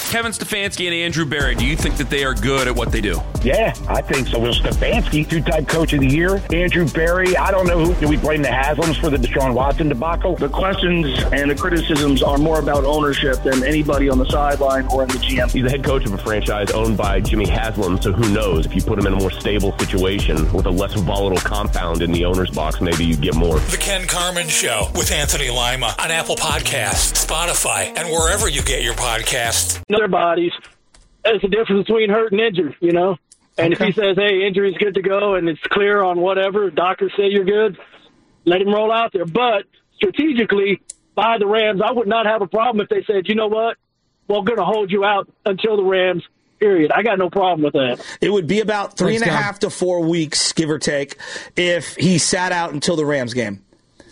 Kevin Stefanski and Andrew Berry, do you think that they are good at what they do? Yeah, I think so. Well, Stefanski, two-time coach of the year. Andrew Berry, I don't know who. Do we blame the Haslams for the Deshaun Watson debacle? The questions and the criticisms are more about ownership than anybody on the sideline or in the GM. He's the head coach of a franchise owned by Jimmy Haslam, so who knows? If you put him in a more stable situation with a less volatile compound in the owner's box, maybe you get more. The Ken Carman Show with Anthony Lima on Apple Podcasts, Spotify, and wherever you get your podcasts. Their bodies. There's a difference between hurt and injured, you know? And if he says, hey, injury's good to go and it's clear on whatever, doctors say you're good, let him roll out there. But strategically, by the Rams, I would not have a problem if they said, you know what, we're going to hold you out until the Rams, period. I got no problem with that. It would be about 3.5 to 4 weeks, give or take, if he sat out until the Rams game.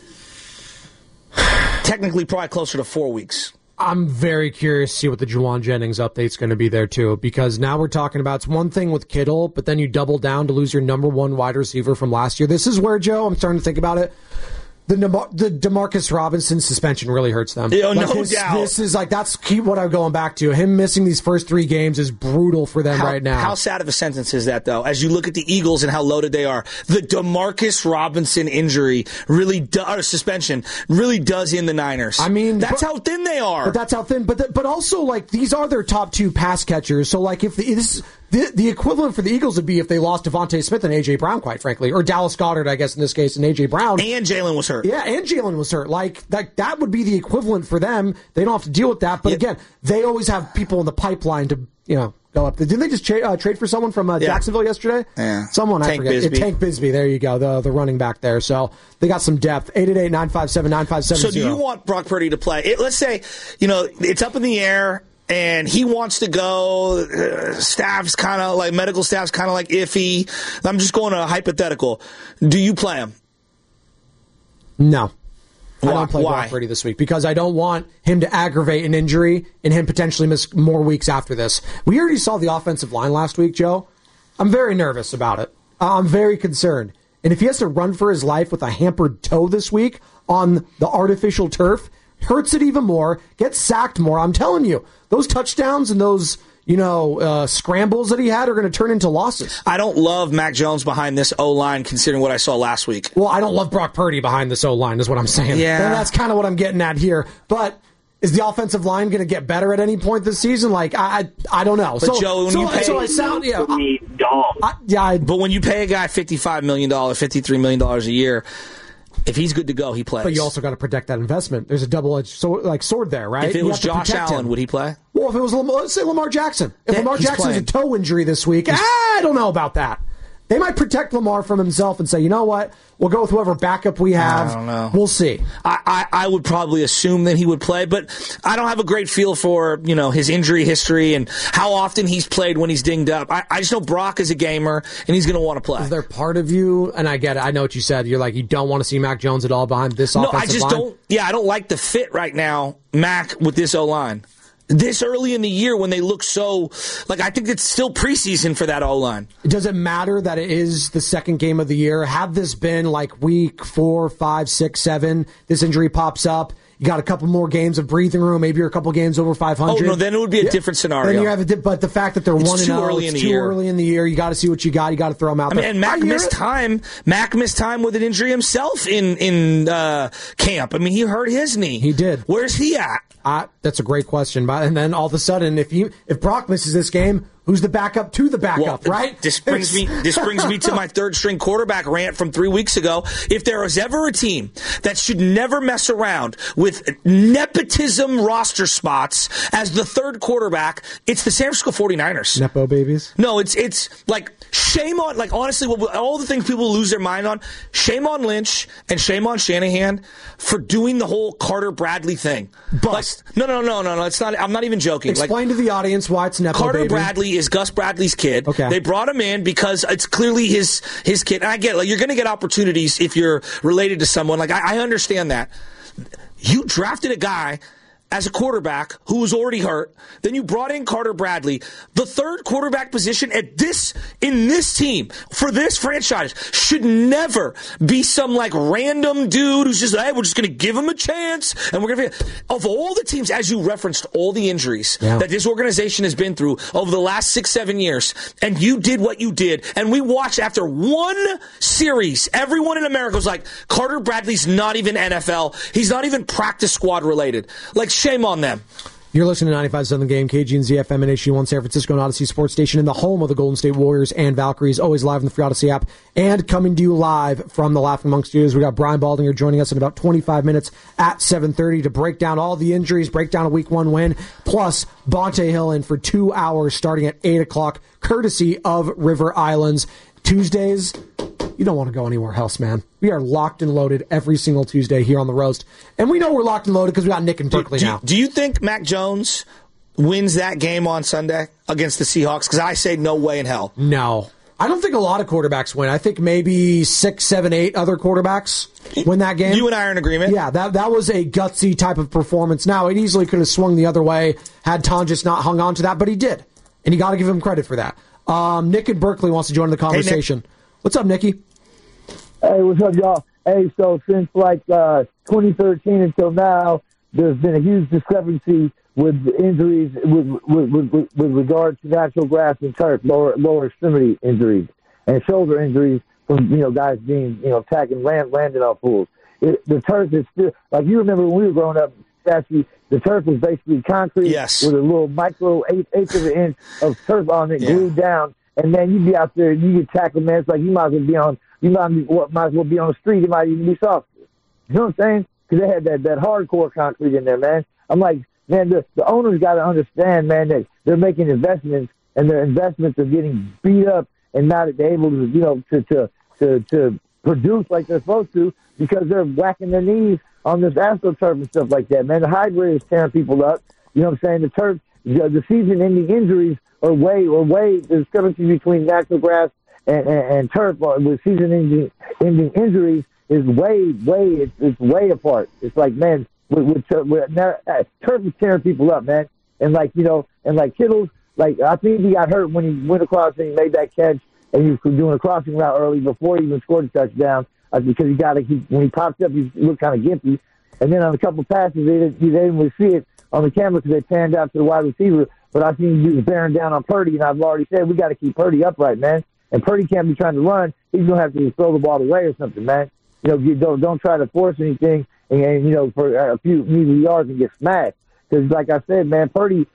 Technically, probably closer to 4 weeks. I'm very curious to see what the Juwan Jennings update's going to be there, too, because now we're talking about it's one thing with Kittle, but then you double down to lose your number one wide receiver from last year. This is where, Joe, I'm starting to think about it. The DeMarcus Robinson suspension really hurts them. No doubt. This is that's what I'm going back to. Him missing these first 3 games is brutal for them right now. How sad of a sentence is that, though? As you look at the Eagles and how loaded they are, the DeMarcus Robinson injury or suspension really does in the Niners. I mean, that's how thin they are. But that's how thin. But also these are their top 2 pass catchers. So if the equivalent for the Eagles would be if they lost Devontae Smith and A.J. Brown, quite frankly, or Dallas Goedert, I guess in this case, and A.J. Brown. And Jalen was hurt. Yeah, and Jalen was hurt. That would be the equivalent for them. They don't have to deal with that. But again, they always have people in the pipeline to go up. Didn't they just trade for someone from Jacksonville yesterday? Yeah. Someone, Tank I forget. Bisbee. Tank Bisbee. There you go. The running back there. So they got some depth. 888-957-9570. So do you want Brock Purdy to play? Let's say, it's up in the air. And he wants to go. Staff's kind of medical staff's kind of iffy. I'm just going to a hypothetical. Do you play him? No. Why? I don't play Brock Purdy this week because I don't want him to aggravate an injury and him potentially miss more weeks after this. We already saw the offensive line last week, Joe. I'm very nervous about it. I'm very concerned. And if he has to run for his life with a hampered toe this week on the artificial turf, hurts it even more, gets sacked more. I'm telling you, those touchdowns and those scrambles that he had are going to turn into losses. I don't love Mac Jones behind this O-line considering what I saw last week. Well, I don't love Brock Purdy behind this O-line is what I'm saying. Yeah. And that's kind of what I'm getting at here. But is the offensive line going to get better at any point this season? I don't know. But Joe, when you pay... But when you pay a guy $55 million, $53 million a year... If he's good to go, he plays. But you also got to protect that investment. There's a double-edged sword there, right? If it was Josh Allen, would he play? Well, if it was, let's say Lamar Jackson. If Lamar Jackson has a toe injury this week, I don't know about that. They might protect Lamar from himself and say, you know what, we'll go with whoever backup we have. I don't know. We'll see. I would probably assume that he would play, but I don't have a great feel for his injury history and how often he's played when he's dinged up. I just know Brock is a gamer, and he's going to want to play. Is there part of you, and I get it, I know what you said, you're you don't want to see Mac Jones at all behind this offensive line? No, I just don't. Yeah, I don't like the fit right now, Mac, with this O-line. This early in the year when they look so, I think it's still preseason for that O-line. Does it matter that it is the second game of the year? Have this been week 4, 5, 6, 7, this injury pops up, you got a couple more games of breathing room, maybe you're a couple games over 500. Oh, no, then it would be a different scenario. Then you have but the fact that they're 1-0, it's too early in the year, you got to see what you got, you got to throw them out there. And Mac missed time. Mac missed time with an injury himself in camp. I mean, he hurt his knee. He did. Where's he at? That's a great question. And then all of a sudden, if Brock misses this game, who's the backup to the backup, right? This brings me to my third string quarterback rant from 3 weeks ago. If there was ever a team that should never mess around with nepotism roster spots as the third quarterback, it's the San Francisco 49ers. Nepo babies? No, it's shame on, honestly, all the things people lose their mind on, shame on Lynch and shame on Shanahan for doing the whole Carter Bradley thing. Bust. No, it's not. I'm not even joking. Explain to the audience why it's Nepo Carter baby. Bradley is Gus Bradley's kid. Okay. They brought him in because it's clearly his kid. And I get it. You're going to get opportunities if you're related to someone. I understand that. You drafted a guy as a quarterback who was already hurt. Then you brought in Carter Bradley. The third quarterback position in this team for this franchise should never be some like random dude who's just, hey, we're just going to give him a chance. And we're going to, of all the teams, as you referenced, all the injuries that this organization has been through over the last 6-7 years, and you did what you did. And we watched after one series, everyone in America was like, Carter Bradley's not even NFL. He's not even practice squad related. Like, shame on them. You're listening to 95.7 The Game, KGNZ FM and HD1 San Francisco and Odyssey Sports Station in the home of the Golden State Warriors and Valkyries, always live in the free Odyssey app and coming to you live from the Laughing Monk Studios. We got Brian Baldinger joining us in about 25 minutes at 7:30 to break down all the injuries, break down a Week 1 win, plus Bonte Hill in for 2 hours starting at 8 o'clock, courtesy of River Islands. Tuesdays, you don't want to go anywhere else, man. We are locked and loaded every single Tuesday here on The Roast. And we know we're locked and loaded because we got Nick and Berkeley now. Do you think Mac Jones wins that game on Sunday against the Seahawks? Because I say no way in hell. No. I don't think a lot of quarterbacks win. I think maybe 6, 7, 8 other quarterbacks win that game. You and I are in agreement? Yeah, that was a gutsy type of performance. Now, it easily could have swung the other way had Ton just not hung on to that, but he did. And you got to give him credit for that. Nick in Berkeley wants to join the conversation. Hey, what's up, Nicky? Hey, what's up, y'all? Hey, so since 2013 until now, there's been a huge discrepancy with injuries with regard to natural grass and turf, lower extremity injuries and shoulder injuries from guys being attacking landing off pools. The turf is still, like, you remember when we were growing up, Sassy, the turf was basically concrete with a little micro eighth of an inch of turf on it glued down, and then you'd be out there, you get tackled, man. It's like you might as well be on the street. It might even be soft. You know what I'm saying? Because they had that hardcore concrete in there, man. I'm like, man, the owners got to understand, man, that they're making investments, and their investments are getting beat up and not able to produce like they're supposed to because they're whacking their knees on this AstroTurf and stuff like that, man. The hybrid is tearing people up. You know what I'm saying? The turf, the season-ending injuries are way, the discrepancy between natural grass and turf with season-ending injuries is it's way apart. It's like, man, turf is tearing people up, man. And Kittle's, I think he got hurt when he went across and he made that catch and he was doing a crossing route early before he even scored a touchdown. Because when he popped up, he looked kind of gimpy. And then on a couple of passes, they didn't really see it on the camera because they panned out to the wide receiver. But I think he was bearing down on Purdy, and I've already said we got to keep Purdy upright, man. And Purdy can't be trying to run. He's going to have to throw the ball away or something, man. Don't try to force anything and for a few measly yards and get smashed. Because, like I said, man, Purdy,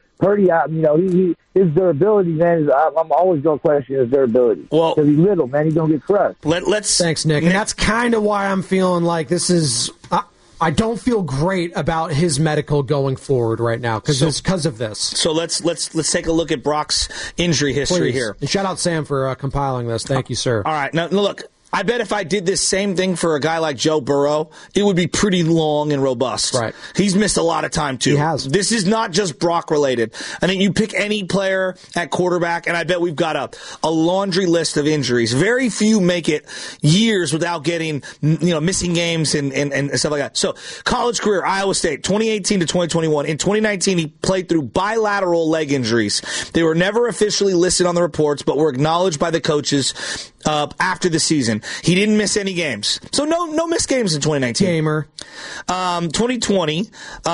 his durability, man, I'm always going to question his durability. Well, because he's little, man, he's going to get crushed. Thanks, Nick. And that's kind of why I'm feeling like this is. I don't feel great about his medical going forward right now because of this. So let's take a look at Brock's injury history here. And shout out Sam for compiling this. Thank you, sir. All right, now look. I bet if I did this same thing for a guy like Joe Burrow, it would be pretty long and robust. Right. He's missed a lot of time, too. He has. This is not just Brock-related. I think you pick any player at quarterback, and I bet we've got a laundry list of injuries. Very few make it years without getting, missing games and stuff like that. So, college career, Iowa State, 2018 to 2021. In 2019, he played through bilateral leg injuries. They were never officially listed on the reports, but were acknowledged by the coaches after the season. He didn't miss any games. So no missed games in 2019. Gamer. 2020,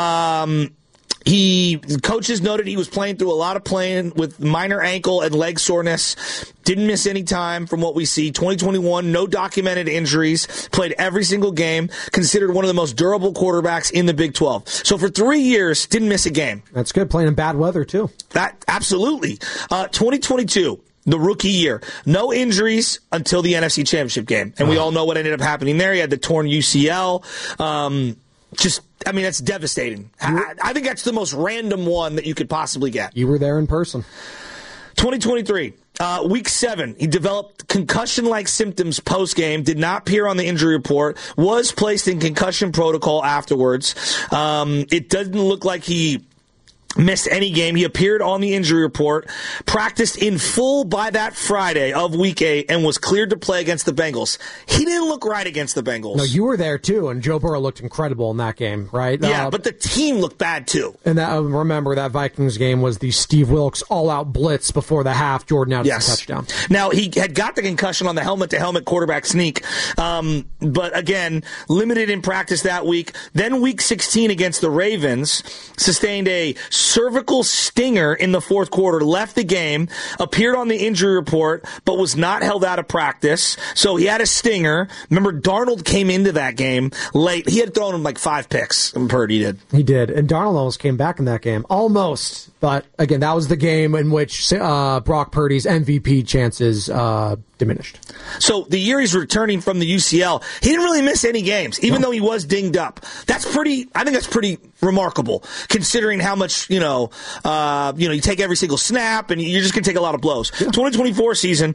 coaches noted he was playing through a lot of playing with minor ankle and leg soreness. Didn't miss any time from what we see. 2021, no documented injuries. Played every single game. Considered one of the most durable quarterbacks in the Big 12. So for 3 years, didn't miss a game. That's good. Playing in bad weather, too. That absolutely. 2022. The rookie year. No injuries until the NFC Championship game. And we all know what ended up happening there. He had the torn UCL. That's devastating. I think that's the most random one that you could possibly get. You were there in person. 2023. Week 7, he developed concussion-like symptoms post-game, did not appear on the injury report, was placed in concussion protocol afterwards. It doesn't look like he missed any game. He appeared on the injury report, practiced in full by that Friday of Week 8, and was cleared to play against the Bengals. He didn't look right against the Bengals. No, you were there too, and Joe Burrow looked incredible in that game, right? Yeah, but the team looked bad too. And remember, that Vikings game was the Steve Wilks all-out blitz before the half. Jordan Addison touchdown. Now, he had got the concussion on the helmet-to-helmet quarterback sneak, but again, limited in practice that week. Then Week 16 against the Ravens, sustained a cervical stinger in the fourth quarter, left the game, appeared on the injury report, but was not held out of practice. So he had a stinger. Remember, Darnold came into that game late. He had thrown him like 5 picks, and Purdy did. He did, and Darnold almost came back in that game. Almost. But again, that was the game in which Brock Purdy's MVP chances diminished. So the year he's returning from the UCL, he didn't really miss any games, even though he was dinged up. I think that's pretty remarkable, considering how much, you take every single snap, and you're just going to take a lot of blows. Yeah. 2024 season,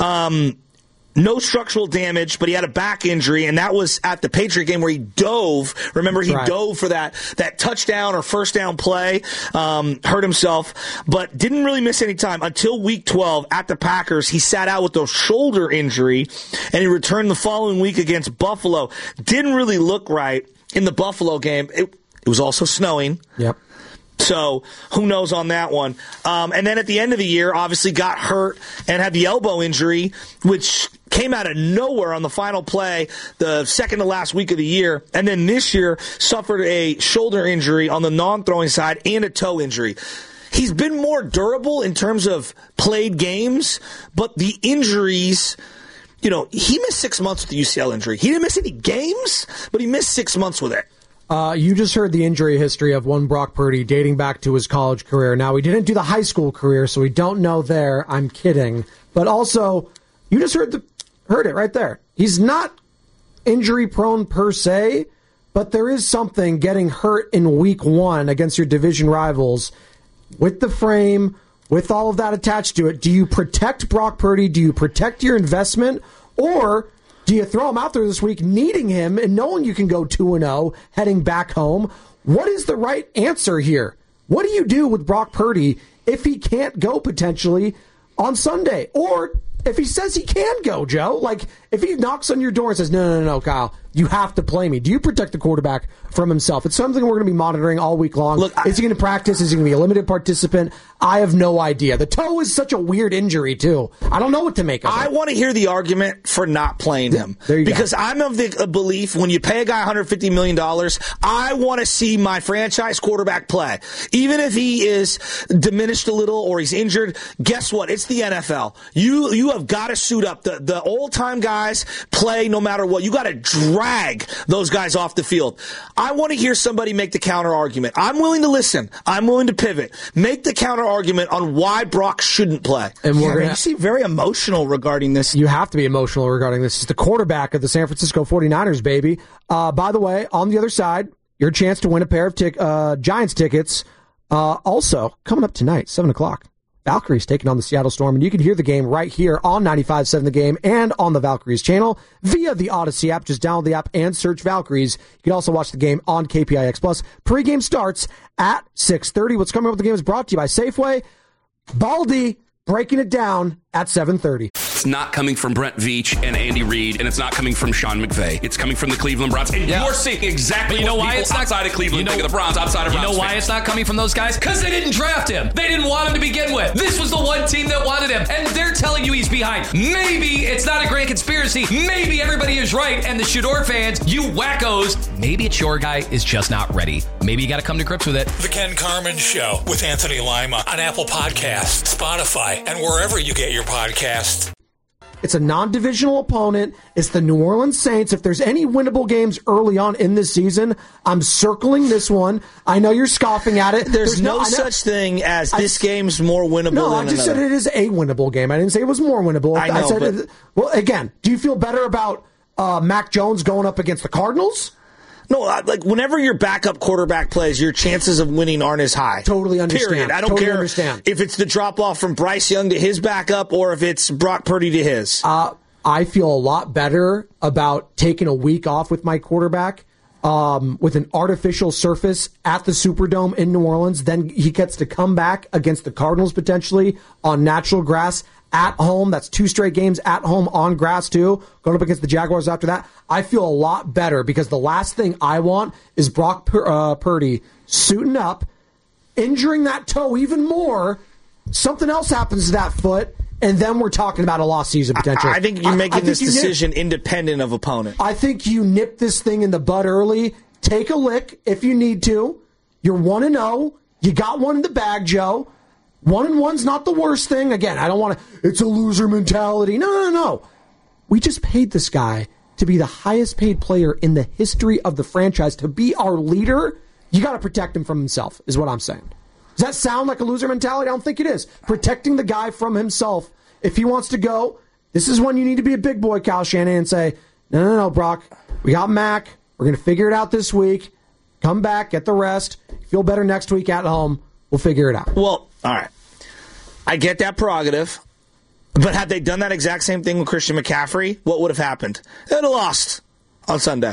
no structural damage, but he had a back injury, and that was at the Patriot game where he dove. Remember, he dove for that touchdown or first down play, hurt himself, but didn't really miss any time until Week 12 at the Packers. He sat out with a shoulder injury, and he returned the following week against Buffalo. Didn't really look right in the Buffalo game. It was also snowing. Yep. So who knows on that one. And then at the end of the year, obviously got hurt and had the elbow injury, which came out of nowhere on the final play, the second to last week of the year. And then this year suffered a shoulder injury on the non-throwing side and a toe injury. He's been more durable in terms of played games, but the injuries, he missed 6 months with the UCL injury. He didn't miss any games, but he missed 6 months with it. You just heard the injury history of one Brock Purdy dating back to his college career. Now, we didn't do the high school career, so we don't know there. I'm kidding. But also, you just heard it right there. He's not injury-prone per se, but there is something getting hurt in Week 1 against your division rivals with the frame, with all of that attached to it. Do you protect Brock Purdy? Do you protect your investment? Or do you throw him out there this week, needing him and knowing you can go 2-0, heading back home? What is the right answer here? What do you do with Brock Purdy if he can't go potentially on Sunday? Or if he says he can go, Joe? Like, if he knocks on your door and says, no, Kyle, you have to play me. Do you protect the quarterback from himself? It's something we're going to be monitoring all week long. Look, is he going to practice? Is he going to be a limited participant? I have no idea. The toe is such a weird injury, too. I don't know what to make of it. I want to hear the argument for not playing him. Because I'm of the belief when you pay a guy $150 million, I want to see my franchise quarterback play. Even if he is diminished a little or he's injured, guess what? It's the NFL. You have got to suit up. The old-time guys play no matter what. You got to drag those guys off the field. I want to hear somebody make the counter argument. I'm willing to listen. I'm willing to pivot. Make the counter argument on why Brock shouldn't play. And you seem very emotional regarding this. You have to be emotional regarding this. It's the quarterback of the San Francisco 49ers, baby. By the way, on the other side, your chance to win a pair of Giants tickets. Also, coming up tonight, 7 o'clock. Valkyries taking on the Seattle Storm, and you can hear the game right here on 95.7 The Game and on the Valkyries channel via the Odyssey app. Just download the app and search Valkyries. You can also watch the game on KPIX Plus. Pre-game starts at 6:30. What's coming up with the game is brought to you by Safeway. Baldy breaking it down at 7:30. It's not coming from Brent Veach and Andy Reid, and it's not coming from Sean McVay. It's coming from the Cleveland Browns. And you're seeing exactly what people outside of Cleveland think of the Browns, outside of Browns. You know why it's not coming from those guys? Because they didn't draft him. They didn't want him to begin with. This was the one team that wanted him, and they're telling you he's behind. Maybe it's not a grand conspiracy. Maybe everybody is right, and the Shador fans, you wackos, maybe it's your guy is just not ready. Maybe you got to come to grips with it. The Ken Carman Show with Anthony Lima on Apple Podcasts, Spotify, and wherever you get your podcasts. It's a non-divisional opponent. It's the New Orleans Saints. If there's any winnable games early on in this season, I'm circling this one. I know you're scoffing at it. There's no such thing as this game's more winnable than another. No, I just said it is a winnable game. I didn't say it was more winnable. I know, well, again, do you feel better about Mac Jones going up against the Cardinals? No, like whenever your backup quarterback plays, your chances of winning aren't as high. Totally understand. Period. I don't care if it's the drop-off from Bryce Young to his backup or if it's Brock Purdy to his. I feel a lot better about taking a week off with my quarterback with an artificial surface at the Superdome in New Orleans. Then he gets to come back against the Cardinals potentially on natural grass at home. That's 2 straight games at home on grass too. Going up against the Jaguars after that. I feel a lot better because the last thing I want is Brock Purdy suiting up, injuring that toe even more. Something else happens to that foot, and then we're talking about a lost season potential. I think you're making this decision independent of opponent. I think you nip this thing in the bud early. Take a lick if you need to. You're 1-0. You got one in the bag, Joe. 1-1's not the worst thing. Again, I don't want to, it's a loser mentality. No. We just paid this guy to be the highest paid player in the history of the franchise, to be our leader. You got to protect him from himself, is what I'm saying. Does that sound like a loser mentality? I don't think it is. Protecting the guy from himself. If he wants to go, this is when you need to be a big boy, Kyle Shanahan, and say, no, Brock, we got Mac. We're going to figure it out this week. Come back, get the rest. Feel better next week at home. We'll figure it out. Well, all right. I get that prerogative. But had they done that exact same thing with Christian McCaffrey, what would have happened? They would have lost on Sunday.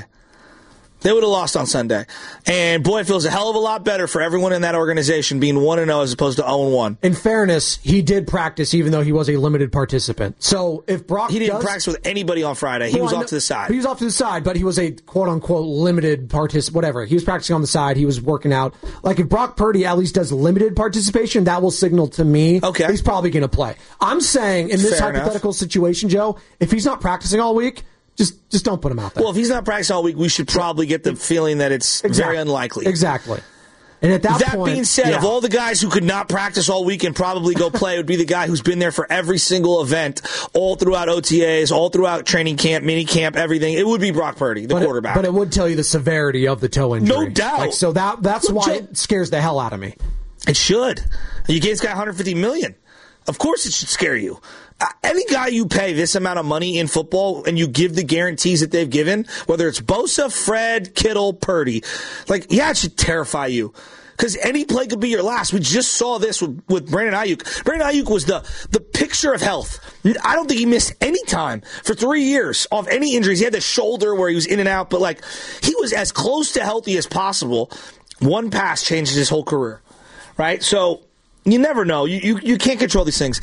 And boy, it feels a hell of a lot better for everyone in that organization being 1-0 as opposed to 0-1. In fairness, he did practice even though he was a limited participant. So if Brock He didn't practice with anybody on Friday. He was off to the side. He was off to the side, but he was a quote-unquote limited participant, whatever. He was practicing on the side. He was working out. Like if Brock Purdy at least does limited participation, that will signal to me he's probably going to play. I'm saying in this hypothetical situation, Joe, if he's not practicing all week, Just don't put him out there. Well, if he's not practicing all week, we should probably get the feeling that it's very unlikely. Exactly. And at that point, being said, of all the guys who could not practice all week and probably go play, it would be the guy who's been there for every single event, all throughout OTAs, all throughout training camp, mini camp, everything. It would be Brock Purdy, the quarterback. But it would tell you the severity of the toe injury. No doubt. So that's why it scares the hell out of me. It should. You gave this guy $150 million. Of course it should scare you. Any guy you pay this amount of money in football and you give the guarantees that they've given, whether it's Bosa, Fred, Kittle, Purdy, it should terrify you. Because any play could be your last. We just saw this with Brandon Ayuk. Brandon Ayuk was the picture of health. I don't think he missed any time for 3 years off any injuries. He had the shoulder where he was in and out, but he was as close to healthy as possible. One pass changes his whole career, right? So you never know. You can't control these things.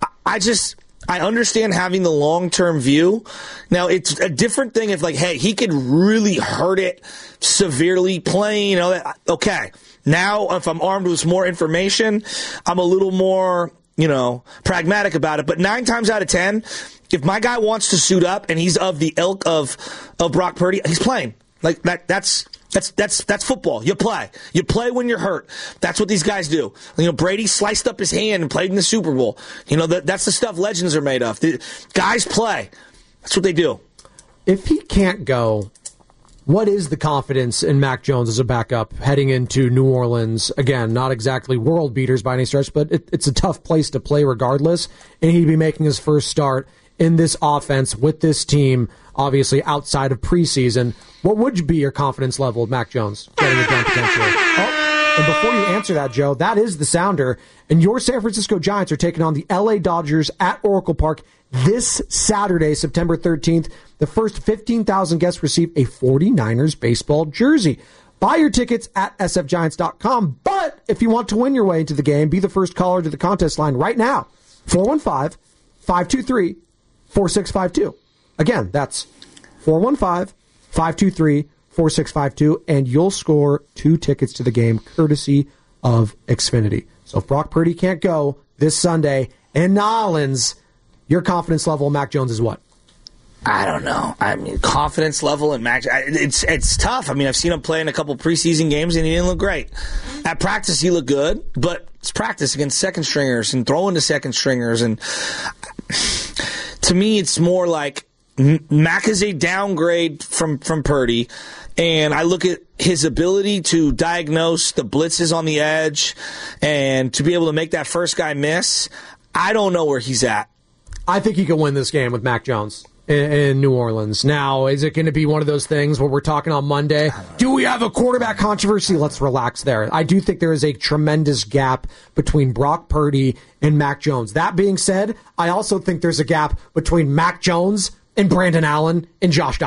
I understand having the long-term view. Now, it's a different thing if, he could really hurt it severely playing, okay. Now, if I'm armed with more information, I'm a little more, pragmatic about it. But 9 times out of 10, if my guy wants to suit up and he's of the ilk of Brock Purdy, he's playing. That's football. You play when you're hurt. That's what these guys do. Brady sliced up his hand and played in the Super Bowl. That's the stuff legends are made of. The guys play. That's what they do. If he can't go, what is the confidence in Mac Jones as a backup heading into New Orleans? Again, not exactly world beaters by any stretch, but it's a tough place to play regardless. And he'd be making his first start in this offense with this team, obviously outside of preseason. What would be your confidence level of Mac Jones getting it done potentially? And before you answer that, Joe, that is the sounder. And your San Francisco Giants are taking on the LA Dodgers at Oracle Park this Saturday, September 13th. The first 15,000 guests receive a 49ers baseball jersey. Buy your tickets at sfgiants.com. But if you want to win your way into the game, be the first caller to the contest line right now. 415-523-4652. Again, that's 415-523-4652, and you'll score 2 tickets to the game courtesy of Xfinity. So if Brock Purdy can't go this Sunday in Nolans, your confidence level in Mac Jones is what? I don't know. Confidence level in Mac, it's tough. I've seen him play in a couple preseason games, and he didn't look great. At practice, he looked good, but it's practice against second stringers and throwing to second stringers. And to me, it's more like Mac is a downgrade from Purdy, and I look at his ability to diagnose the blitzes on the edge and to be able to make that first guy miss. I don't know where he's at. I think he can win this game with Mac Jones in New Orleans. Now, is it going to be one of those things where we're talking on Monday? Do we have a quarterback controversy? Let's relax there. I do think there is a tremendous gap between Brock Purdy and Mac Jones. That being said, I also think there's a gap between Mac Jones and Brandon Allen and Josh Dobbs.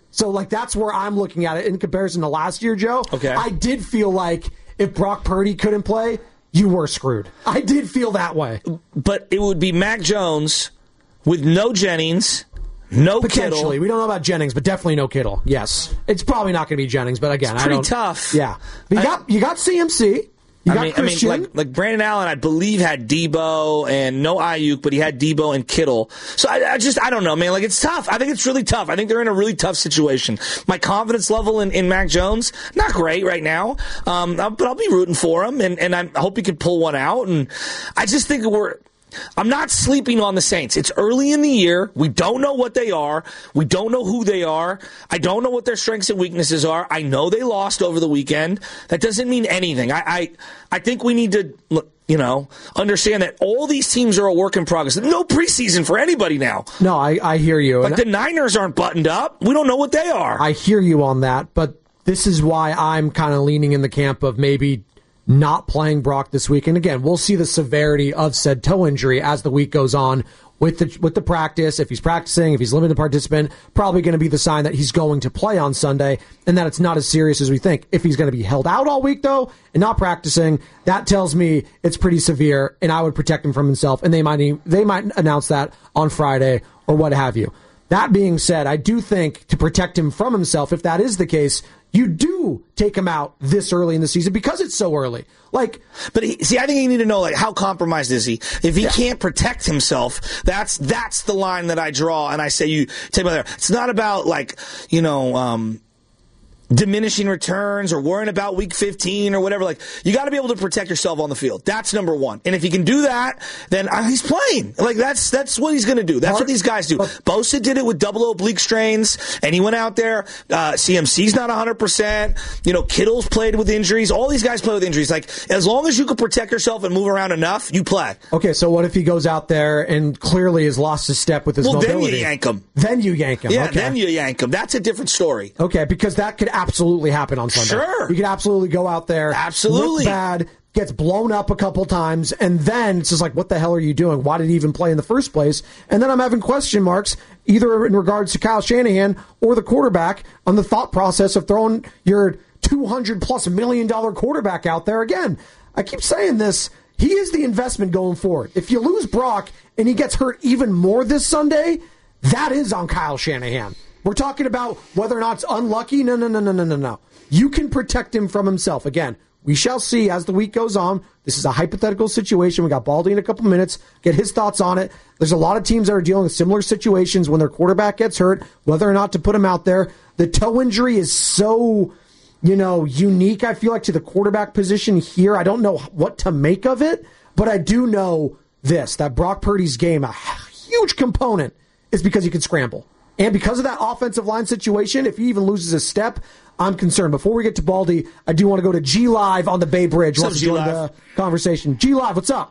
So, like, that's where I'm looking at it in comparison to last year, Joe. Okay. I did feel like if Brock Purdy couldn't play, you were screwed. I did feel that way. But it would be Mac Jones with no Jennings, no Potentially. Kittle. We don't know about Jennings, but definitely no Kittle. Yes. It's probably not going to be Jennings, but again, it's pretty tough. Yeah. But you got CMC. You got Christian. I mean, like Brandon Allen, I believe, had Debo and no Ayuk, but he had Debo and Kittle. So I don't know, man. Like, it's tough. I think it's really tough. I think they're in a really tough situation. My confidence level in Mac Jones, not great right now, but I'll be rooting for him, and I hope he can pull one out. And I just think I'm not sleeping on the Saints. It's early in the year. We don't know what they are. We don't know who they are. I don't know what their strengths and weaknesses are. I know they lost over the weekend. That doesn't mean anything. I think we need to, understand that all these teams are a work in progress. There's no preseason for anybody now. No, I hear you. Like, the Niners aren't buttoned up. We don't know what they are. I hear you on that, but this is why I'm kind of leaning in the camp of maybe not playing Brock this week. And again, we'll see the severity of said toe injury as the week goes on with the practice. If he's practicing, if he's limited participant, probably going to be the sign that he's going to play on Sunday and that it's not as serious as we think. If he's going to be held out all week, though, and not practicing, that tells me it's pretty severe, and I would protect him from himself, and they might announce that on Friday or what have you. That being said, I do think to protect him from himself, if that is the case, you do take him out this early in the season because it's so early. But I think you need to know, how compromised is he? If he can't protect himself, that's the line that I draw, and I say you take him out there. It's not about diminishing returns or worrying about week 15 or whatever. You got to be able to protect yourself on the field. That's number one. And if he can do that, then he's playing. That's what he's going to do. That's what these guys do. Bosa did it with double oblique strains, and he went out there. CMC's not 100%. Kittle's played with injuries. All these guys play with injuries. As long as you can protect yourself and move around enough, you play. Okay, so what if he goes out there and clearly has lost his step with his mobility? Then you yank him. Then you yank him. Yeah, okay. Then you yank him. That's a different story. Okay, because that could absolutely happen on Sunday. Sure. You could absolutely go out there, look bad, gets blown up a couple times, and then it's just like, what the hell are you doing? Why did he even play in the first place? And then I'm having question marks, either in regards to Kyle Shanahan or the quarterback, on the thought process of throwing your $200+ million quarterback out there again. I keep saying this. He is the investment going forward. If you lose Brock and he gets hurt even more this Sunday, that is on Kyle Shanahan. We're talking about whether or not it's unlucky. No. You can protect him from himself. Again, we shall see as the week goes on. This is a hypothetical situation. We got Baldy in a couple minutes. Get his thoughts on it. There's a lot of teams that are dealing with similar situations when their quarterback gets hurt, whether or not to put him out there. The toe injury is so, unique, I feel like, to the quarterback position here. I don't know what to make of it, but I do know this, that Brock Purdy's game, a huge component, is because he can scramble. And because of that offensive line situation, if he even loses a step, I'm concerned. Before we get to Baldy, I do want to go to G Live on the Bay Bridge. What's up, G Live? The conversation. G Live, what's up?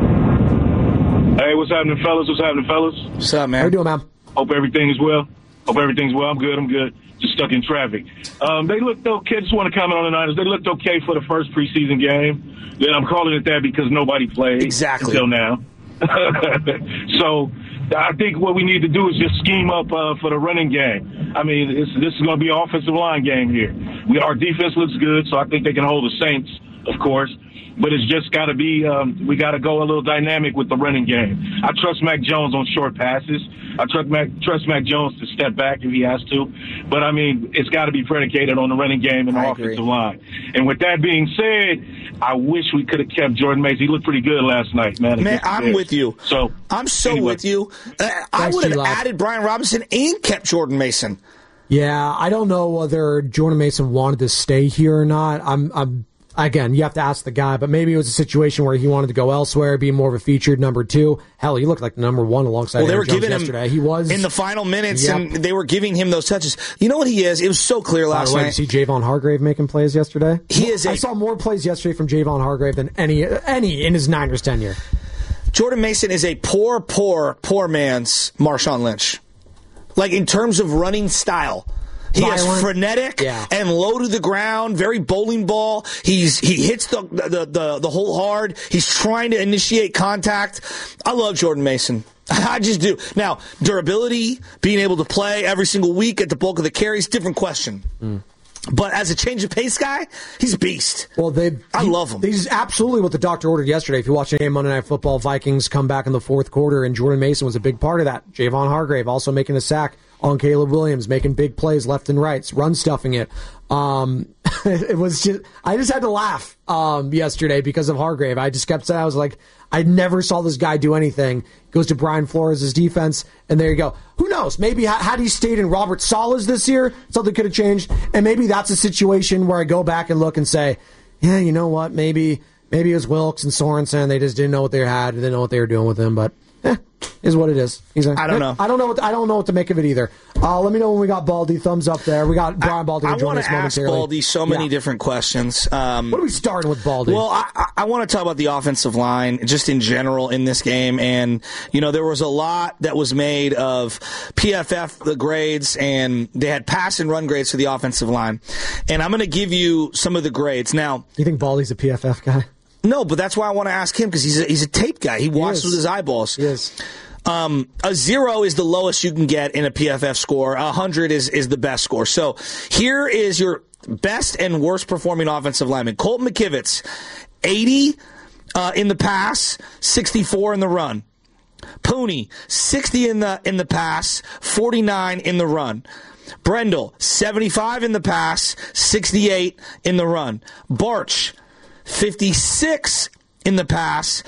Hey, what's happening, fellas? What's up, man? How you doing, man? Hope everything is well. I'm good. Just stuck in traffic. They looked okay. I just want to comment on the Niners. They looked okay for the first preseason game. Then I'm calling it that because nobody played until now. So I think what we need to do is just scheme up for the running game. I mean, this is going to be an offensive line game here. Our defense looks good, so I think they can hold the Saints, of course. But it's just got to be we got to go a little dynamic with the running game. I trust Mac Jones on short passes. I trust Mac Jones to step back if he has to. But, I mean, it's got to be predicated on the running game and the offensive line. And with that being said, I wish we could have kept Jordan Mason. He looked pretty good last night, man. Man, I'm with you. So I'm with you. I would have added Brian Robinson and kept Jordan Mason. Yeah, I don't know whether Jordan Mason wanted to stay here or not. Again, you have to ask the guy, but maybe it was a situation where he wanted to go elsewhere, be more of a featured number 2. Hell, he looked like the number 1 alongside Aaron Jones yesterday. He was in the final minutes, and they were giving him those touches. You know what he is? It was so clear last night. Did you see Javon Hargrave making plays yesterday? I saw more plays yesterday from Javon Hargrave than any in his Niners tenure. Jordan Mason is a poor man's Marshawn Lynch. In terms of running style. He is frenetic and low to the ground, very bowling ball. He hits the hole hard. He's trying to initiate contact. I love Jordan Mason. I just do. Now, durability, being able to play every single week at the bulk of the carries, different question. But as a change of pace guy, he's a beast. Well, I love him. He's absolutely what the doctor ordered yesterday. If you watch the game Monday Night Football, Vikings come back in the fourth quarter, and Jordan Mason was a big part of that. Javon Hargrave also making a sack on Caleb Williams, making big plays left and right, run stuffing it. It was just, I just had to laugh yesterday because of Hargrave. I just kept saying, I was like, I never saw this guy do anything. Goes to Brian Flores' defense, and there you go. Who knows? Maybe had he stayed in Robert Saleh's this year, something could have changed. And maybe that's a situation where I go back and look and say, yeah, you know what? Maybe it was Wilkes and Sorensen. They just didn't know what they had. They didn't know what they were doing with him, but is what it is. I don't know. I don't know what to make of it either. Let me know when we got Baldy. Thumbs up there. We got Brian Baldy. I want to ask Baldy so many different questions. What are we starting with Baldy? Well, I want to talk about the offensive line just in general in this game. And, there was a lot that was made of PFF, the grades, and they had pass and run grades for the offensive line. And I'm going to give you some of the grades. Now, you think Baldy's a PFF guy? No, but that's why I want to ask him, because he's a tape guy. He watches with his eyeballs. Yes. A 0 is the lowest you can get in a PFF score. 100 is the best score. So here is your best and worst performing offensive lineman. Colton McKivitz, 80 in the pass, 64 in the run. Pooney, 60 in the pass, 49 in the run. Brendel, 75 in the pass, 68 in the run. Barch, 56 in the pass,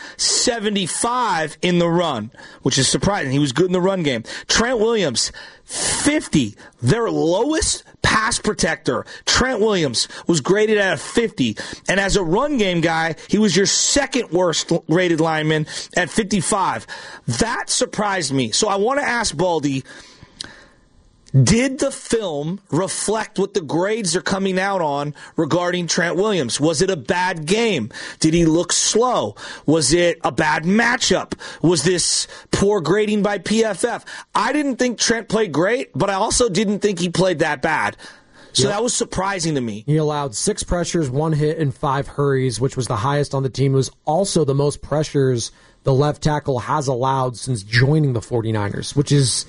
75 in the run, which is surprising. He was good in the run game. Trent Williams, 50, their lowest pass protector. Trent Williams was graded at a 50. And as a run game guy, he was your second worst rated lineman at 55. That surprised me. So I want to ask Baldy, did the film reflect what the grades are coming out on regarding Trent Williams? Was it a bad game? Did he look slow? Was it a bad matchup? Was this poor grading by PFF? I didn't think Trent played great, but I also didn't think he played that bad. So that was surprising to me. He allowed 6 pressures, 1 hit, and 5 hurries, which was the highest on the team. It was also the most pressures the left tackle has allowed since joining the 49ers, which is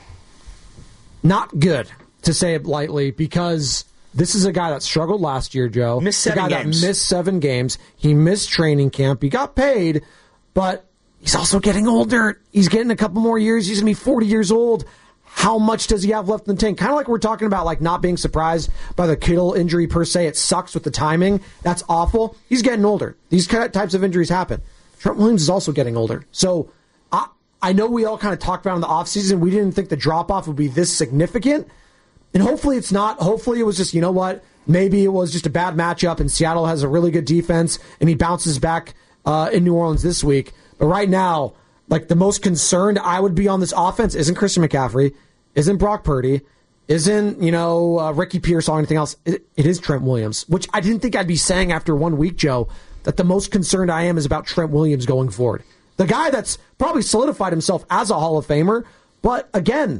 not good, to say it lightly, because this is a guy that struggled last year, Joe. Missed 7 games. That missed 7 games. He missed training camp. He got paid, but he's also getting older. He's getting a couple more years. He's going to be 40 years old. How much does he have left in the tank? Kind of like we're talking about, like not being surprised by the Kittle injury per se. It sucks with the timing. That's awful. He's getting older. These types of injuries happen. Trent Williams is also getting older. So I know we all kind of talked about in the offseason. We didn't think the drop-off would be this significant. And hopefully it's not. Hopefully it was just, you know what, maybe it was just a bad matchup and Seattle has a really good defense and he bounces back in New Orleans this week. But right now, like the most concerned I would be on this offense isn't Christian McCaffrey, isn't Brock Purdy, isn't, Ricky Pierce or anything else. It is Trent Williams, which I didn't think I'd be saying after 1 week, Joe, that the most concerned I am is about Trent Williams going forward. The guy that's probably solidified himself as a Hall of Famer, but again,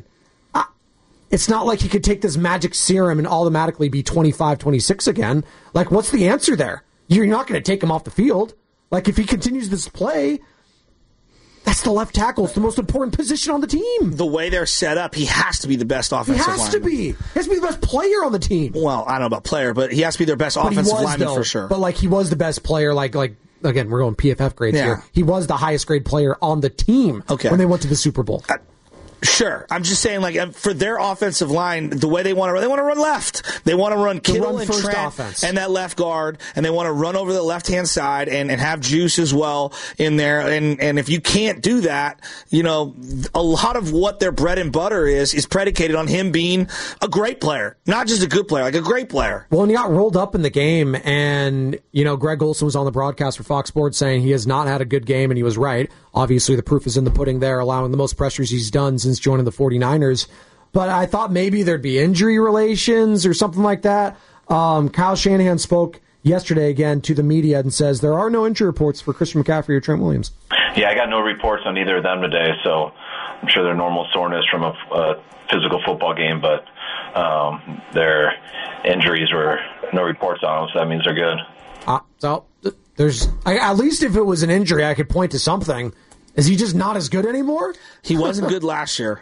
it's not like he could take this magic serum and automatically be 25, 26 again. Like, what's the answer there? You're not going to take him off the field. Like, if he continues this play, that's the left tackle. It's the most important position on the team. The way they're set up, he has to be the best offensive lineman. He has to be. He has to be the best player on the team. Well, I don't know about player, but he has to be their best offensive lineman for sure. But, like, he was the best player, like again, we're going PFF grades here. He was the highest grade player on the team when they went to the Super Bowl. Sure. I'm just saying, like, for their offensive line, the way they want to run left. They want to run Kittle and Trent and that left guard, and they want to run over the left-hand side and have Juice as well in there. And if you can't do that, a lot of what their bread and butter is predicated on him being a great player. Not just a good player, like a great player. Well, and he got rolled up in the game, and, Greg Olsen was on the broadcast for Fox Sports saying he has not had a good game, and he was right. Obviously, the proof is in the pudding there, allowing the most pressures he's done since joining the 49ers. But I thought maybe there'd be injury relations or something like that. Kyle Shanahan spoke yesterday again to the media and says there are no injury reports for Christian McCaffrey or Trent Williams. Yeah, I got no reports on either of them today, so I'm sure they're normal soreness from a physical football game, but their injuries were no reports on them, so that means they're good. So there's at least if it was an injury, I could point to something. Is he just not as good anymore? He wasn't good last year.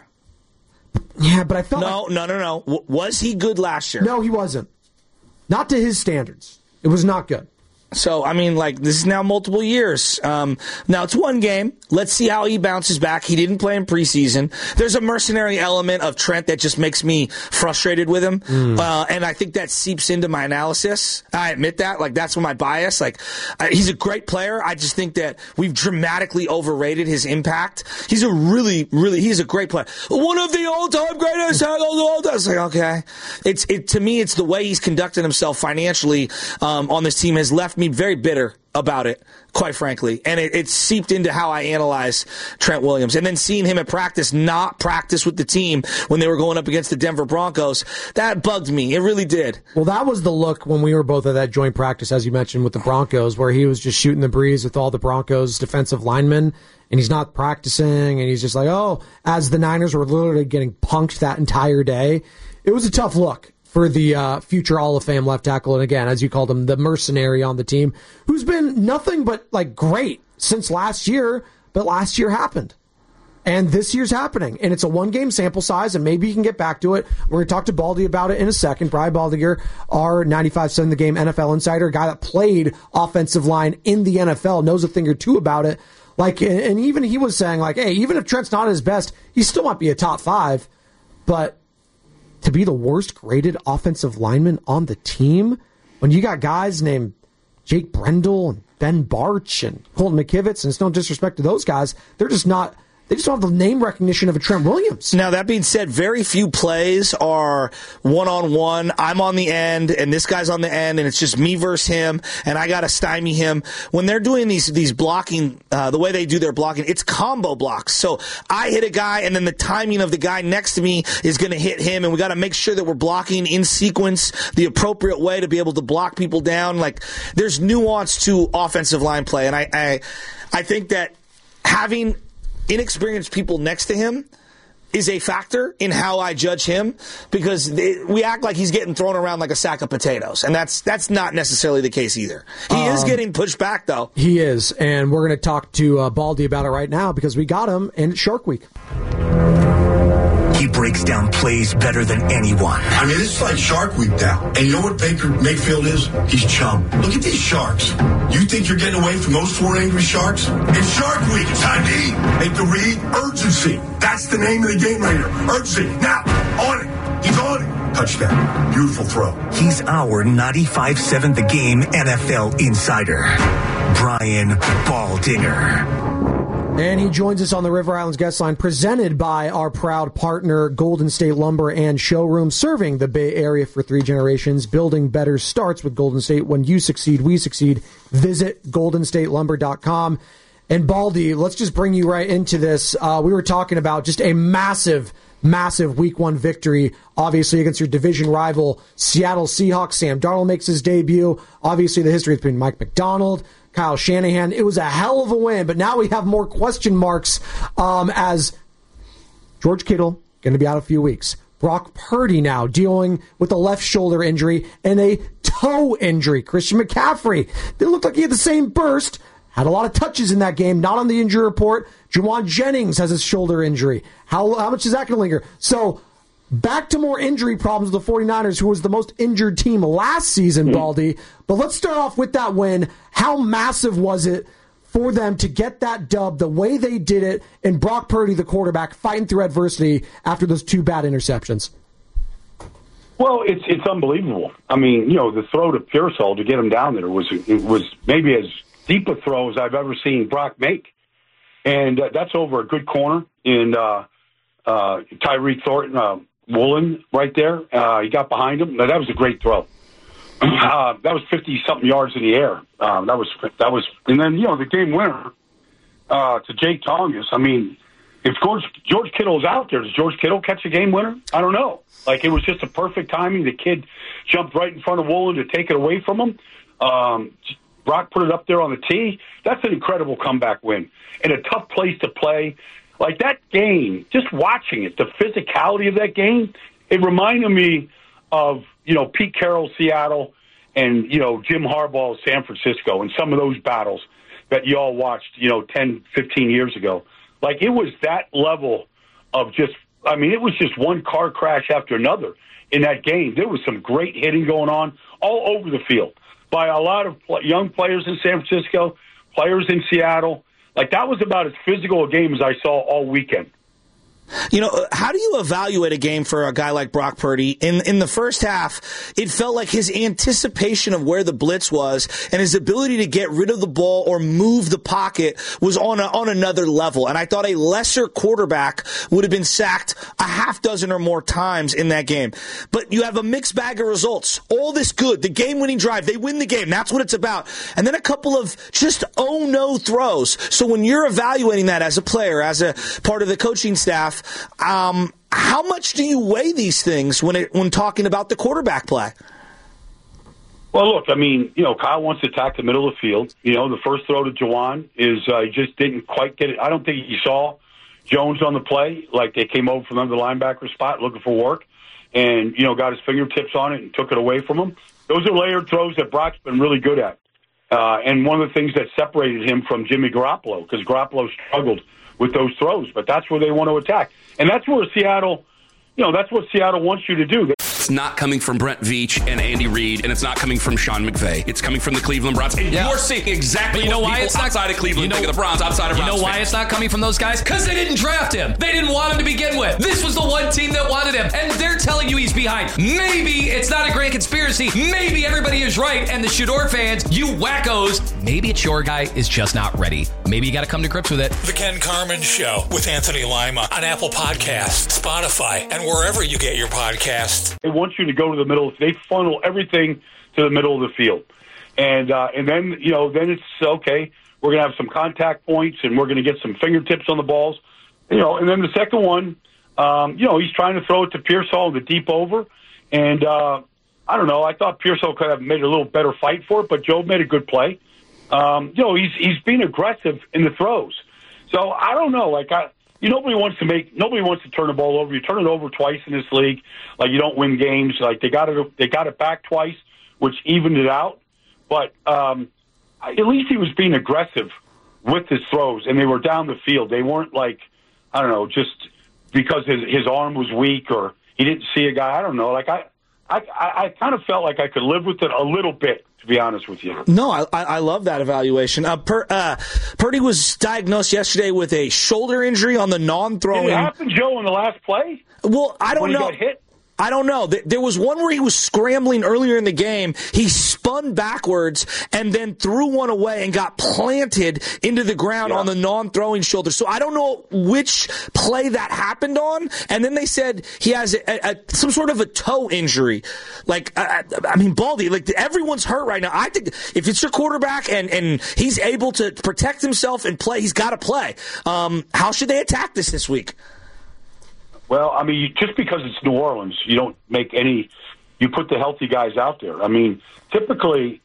Yeah, but I felt No. Was he good last year? No, he wasn't. Not to his standards. It was not good. So, I mean, this is now multiple years. Now, it's one game. Let's see how he bounces back. He didn't play in preseason. There's a mercenary element of Trent that just makes me frustrated with him. And I think that seeps into my analysis. I admit that. That's my bias. He's a great player. I just think that we've dramatically overrated his impact. He's he's a great player. One of the all-time greatest tackles of all time. It's okay. To me, it's the way he's conducted himself financially on this team has left me very bitter about it, quite frankly. And it seeped into how I analyze Trent Williams. And then seeing him at practice, not practice with the team when they were going up against the Denver Broncos, that bugged me. It really did. Well, that was the look when we were both at that joint practice, as you mentioned, with the Broncos, where he was just shooting the breeze with all the Broncos defensive linemen, and he's not practicing, and he's just as the Niners were literally getting punked that entire day. It was a tough look for the future Hall of Fame left tackle, and again, as you called him, the mercenary on the team, who's been nothing but great since last year, but last year happened. And this year's happening. And it's a one-game sample size, and maybe you can get back to it. We're going to talk to Baldy about it in a second. Brian Baldinger, our 95.7 The Game NFL insider, a guy that played offensive line in the NFL, knows a thing or two about it. And even he was saying, hey, even if Trent's not at his best, he still might be a top 5, but to be the worst graded offensive lineman on the team when you got guys named Jake Brendel and Ben Barch and Colton McKivitz, and it's no disrespect to those guys, they're just not. They just don't have the name recognition of a Trent Williams. Now, that being said, very few plays are one-on-one. I'm on the end, and this guy's on the end, and it's just me versus him, and I got to stymie him. When they're doing these blocking, the way they do their blocking, it's combo blocks. So I hit a guy, and then the timing of the guy next to me is going to hit him, and we got to make sure that we're blocking in sequence the appropriate way to be able to block people down. There's nuance to offensive line play, and I think that having inexperienced people next to him is a factor in how I judge him, because we act like he's getting thrown around like a sack of potatoes, and that's not necessarily the case either. He is getting pushed back, though. He is, and we're going to talk to Baldy about it right now because we got him in Shark Week. He breaks down plays better than anyone. I mean, it's like Shark Week now. And you know what Baker Mayfield is? He's chum. Look at these sharks. You think you're getting away from those 4 angry sharks? It's Shark Week. It's time to eat. Make the read. Urgency. That's the name of the game right here. Urgency. Now, on it. He's on it. Touchdown. Beautiful throw. He's our 95.7 The Game NFL insider, Brian Baldinger. And he joins us on the River Islands guest line, presented by our proud partner, Golden State Lumber and Showroom, serving the Bay Area for 3 generations. Building better starts with Golden State. When you succeed, we succeed. Visit goldenstatelumber.com. And Baldy, let's just bring you right into this. We were talking about just a massive Week 1 victory, obviously, against your division rival, Seattle Seahawks. Sam Darnold makes his debut. Obviously, the history between Mike McDonald, Kyle Shanahan. It was a hell of a win, but now we have more question marks as George Kittle going to be out a few weeks. Brock Purdy now dealing with a left shoulder injury and a toe injury. Christian McCaffrey didn't look like he had the same burst. Had a lot of touches in that game, not on the injury report. Juwan Jennings has a shoulder injury. How much is that going to linger? So back to more injury problems with the 49ers, who was the most injured team last season, Baldy. But let's start off with that win. How massive was it for them to get that dub the way they did it, and Brock Purdy, the quarterback, fighting through adversity after those 2 bad interceptions? Well, it's unbelievable. I mean, the throw to Pearsall to get him down there was maybe as deep a throw as I've ever seen Brock make. And that's over a good corner in Tyreek Thornton, Woolen right there. He got behind him. That was a great throw. That was 50-something yards in the air. That was, and then the game winner to Jake Tongas. I mean, if George Kittle is out there, does George Kittle catch a game winner? I don't know. It was just a perfect timing. The kid jumped right in front of Woolen to take it away from him. Brock put it up there on the tee. That's an incredible comeback win and a tough place to play. That game, just watching it, the physicality of that game, it reminded me of, Pete Carroll, Seattle, and, Jim Harbaugh, San Francisco, and some of those battles that you all watched, 10, 15 years ago. Like, it was that level of just, it was just one car crash after another in that game. There was some great hitting going on all over the field by a lot of young players in San Francisco, players in Seattle. Like, that was about as physical a game as I saw all weekend. How do you evaluate a game for a guy like Brock Purdy? In the first half, it felt like his anticipation of where the blitz was and his ability to get rid of the ball or move the pocket was on another level. And I thought a lesser quarterback would have been sacked a half dozen or more times in that game. But you have a mixed bag of results. All this good, the game-winning drive, they win the game. That's what it's about. And then a couple of just oh-no throws. So when you're evaluating that as a player, as a part of the coaching staff, how much do you weigh these things when talking about the quarterback play? Well, look, Kyle wants to attack the middle of the field. The first throw to Juwan is he just didn't quite get it. I don't think he saw Jones on the play. Like, they came over from under the linebacker spot looking for work and, got his fingertips on it and took it away from him. Those are layered throws that Brock's been really good at. And one of the things that separated him from Jimmy Garoppolo, because Garoppolo struggled with those throws, but that's where they want to attack. And that's where Seattle, that's what Seattle wants you to do. It's not coming from Brent Veach and Andy Reid, and it's not coming from Sean McVay. It's coming from the Cleveland Browns. And you're seeing exactly what people outside of Cleveland think of the Browns, outside of Browns. You know why it's not coming from those guys? Because they didn't draft him. They didn't want him to begin with. This was the one team that wanted him, and they're telling you he's behind. Maybe it's not a grand conspiracy. Maybe everybody is right, and the Shador fans, you wackos, maybe it's your guy is just not ready. Maybe you got to come to grips with it. The Ken Carman Show with Anthony Lima on Apple Podcasts, Spotify, and wherever you get your podcasts. They want you to go to the middle. They funnel everything to the middle of the field. And then, then it's okay. We're going to have some contact points and we're going to get some fingertips on the balls. And then the second one, he's trying to throw it to Pearsall in the deep over. And I don't know. I thought Pearsall could have made a little better fight for it, but Joe made a good play. He's being aggressive in the throws. So I don't know. Nobody wants to turn the ball over. You turn it over twice in this league, like, you don't win games. Like, they got it back twice, which evened it out. But at least he was being aggressive with his throws, and they were down the field. They weren't just because his arm was weak or he didn't see a guy. I don't know. I kind of felt like I could live with it a little bit, to be honest with you. No, I love that evaluation. Purdy was diagnosed yesterday with a shoulder injury on the non-throwing. Did it happen, Joe, in the last play? Well, I don't know. When he got hit? I don't know. There was one where he was scrambling earlier in the game. He spun backwards and then threw one away and got planted into the ground on the non-throwing shoulder. So I don't know which play that happened on. And then they said he has some sort of a toe injury. Baldy, everyone's hurt right now. I think if it's your quarterback and he's able to protect himself and play, he's got to play. How should they attack this week? Well, just because it's New Orleans, you don't make any – you put the healthy guys out there. Typically,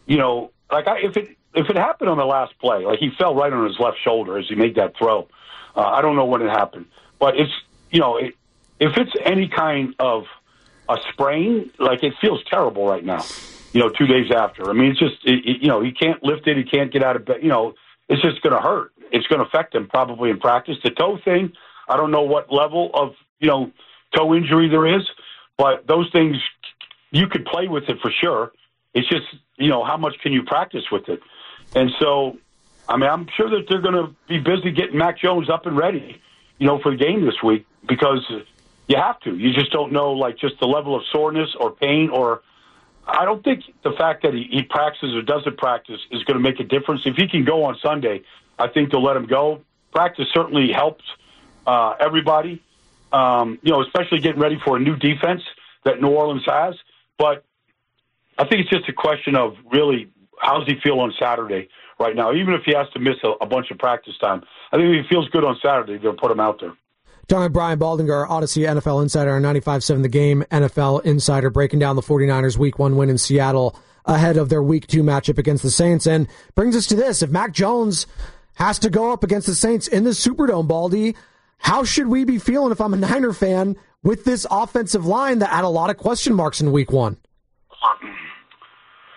if it happened on the last play, like he fell right on his left shoulder as he made that throw. I don't know when it happened. But it's if it's any kind of a sprain, it feels terrible right now, 2 days after. It's just, he can't lift it. He can't get out of bed. It's just going to hurt. It's going to affect him probably in practice. The toe thing – I don't know what level of, toe injury there is, but those things, you could play with it for sure. It's just, how much can you practice with it? And so, I'm sure that they're going to be busy getting Mac Jones up and ready, for the game this week because you have to. You just don't know, just the level of soreness or pain or I don't think the fact that he practices or doesn't practice is going to make a difference. If he can go on Sunday, I think they'll let him go. Practice certainly helps. Everybody, especially getting ready for a new defense that New Orleans has. But I think it's just a question of really how does he feel on Saturday right now, even if he has to miss a bunch of practice time. I think if he feels good on Saturday, they'll put him out there. Talking with Brian Baldinger, Odyssey NFL Insider on 95.7 The Game, NFL Insider, breaking down the 49ers' Week 1 win in Seattle ahead of their Week 2 matchup against the Saints. And brings us to this. If Mac Jones has to go up against the Saints in the Superdome, Baldy, how should we be feeling if I'm a Niner fan with this offensive line that had a lot of question marks in Week 1?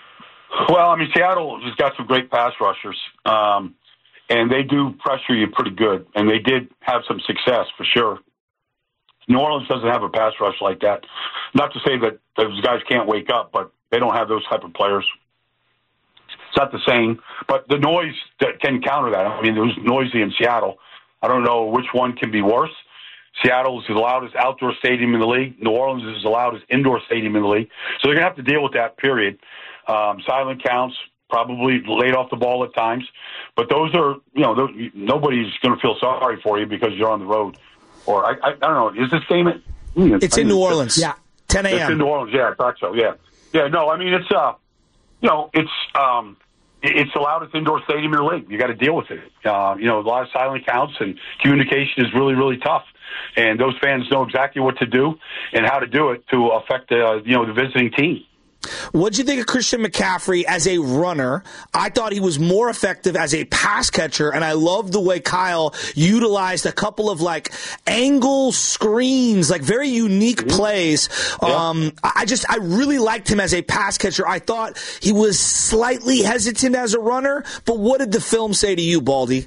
Well, I mean, Seattle has got some great pass rushers, and they do pressure you pretty good, and they did have some success for sure. New Orleans doesn't have a pass rush like that. Not to say that those guys can't wake up, but they don't have those type of players. It's not the same, but the noise that can counter that. I mean, it was noisy in Seattle. I don't know which one can be worse. Seattle is the loudest outdoor stadium in the league. New Orleans is the loudest indoor stadium in the league. So they're going to have to deal with that, period. Silent counts, probably laid off the ball at times. But those are, nobody's going to feel sorry for you because you're on the road. Or, I don't know, is this game at... It's in New Orleans. Yeah, 10 a.m. It's in New Orleans, yeah, I thought so, yeah. Yeah, no, I mean, it's the loudest indoor stadium in the league. You got to deal with it. A lot of silent counts and communication is really, really tough. And those fans know exactly what to do and how to do it to affect the visiting team. What'd you think of Christian McCaffrey as a runner? I thought he was more effective as a pass catcher, and I loved the way Kyle utilized a couple of angle screens, very unique plays. Yeah. I really liked him as a pass catcher. I thought he was slightly hesitant as a runner, but what did the film say to you, Baldy?